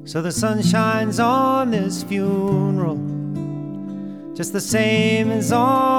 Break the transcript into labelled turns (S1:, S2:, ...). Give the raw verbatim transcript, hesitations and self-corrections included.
S1: So the sun shines on this funeral just the same as on